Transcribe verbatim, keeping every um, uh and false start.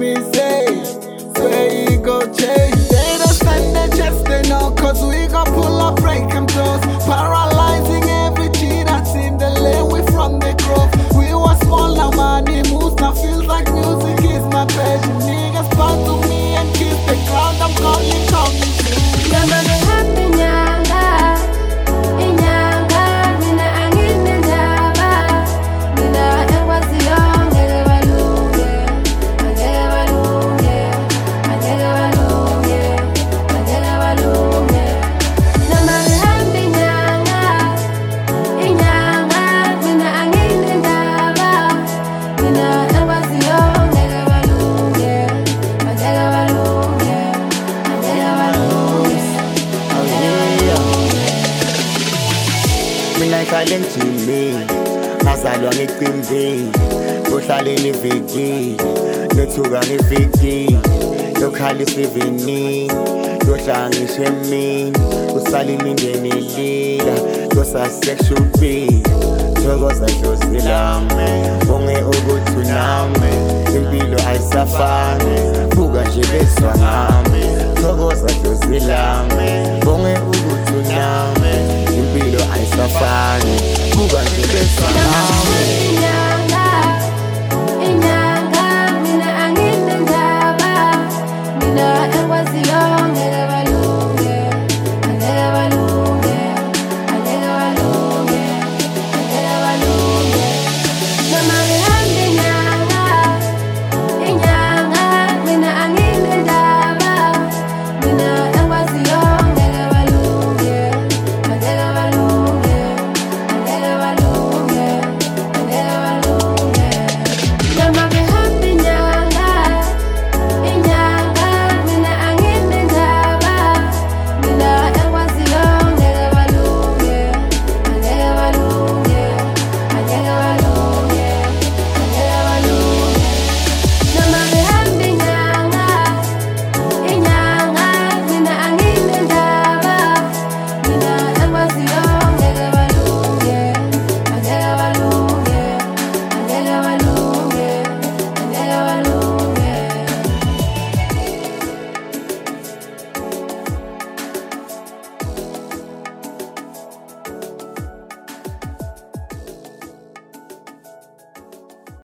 me say, swear he go change. They don't stand the chest, they know, cause we gon' pull up, break them doors. Paralyzing every G that's in the lane, we from the grove. We was small, now money moves, now feels like music is my passion. Niggas bow to me and kiss the ground, I'm calling, calling soon. Nyanga de happy nyanga, inyanga, mina angine ndaba, mina ekwaziyo ngeke balunge, angeke balunge, angeke balunge, angeke balunge. Nyanga de happy nyanga, inyanga, mina angine ndaba, mina ekwaziyo ngeke balunge, angeke balunge, angeke balunge. Mina ngihlale ngijime, ngazalwa ngiqimbi, ngohlala eniviki, nothuka ngiviki, lokhalisa ivini, lohlala ngisho emini, usala imindeni ilila, losasexual beat, thokoza dlozi lami, bonge ukuthi unami, impilo ayisafani, buka nje beswa ngami, thokoza dlozi lami, bonge ukuthi unami, impilo ayisafani, buka nje beswa ngami.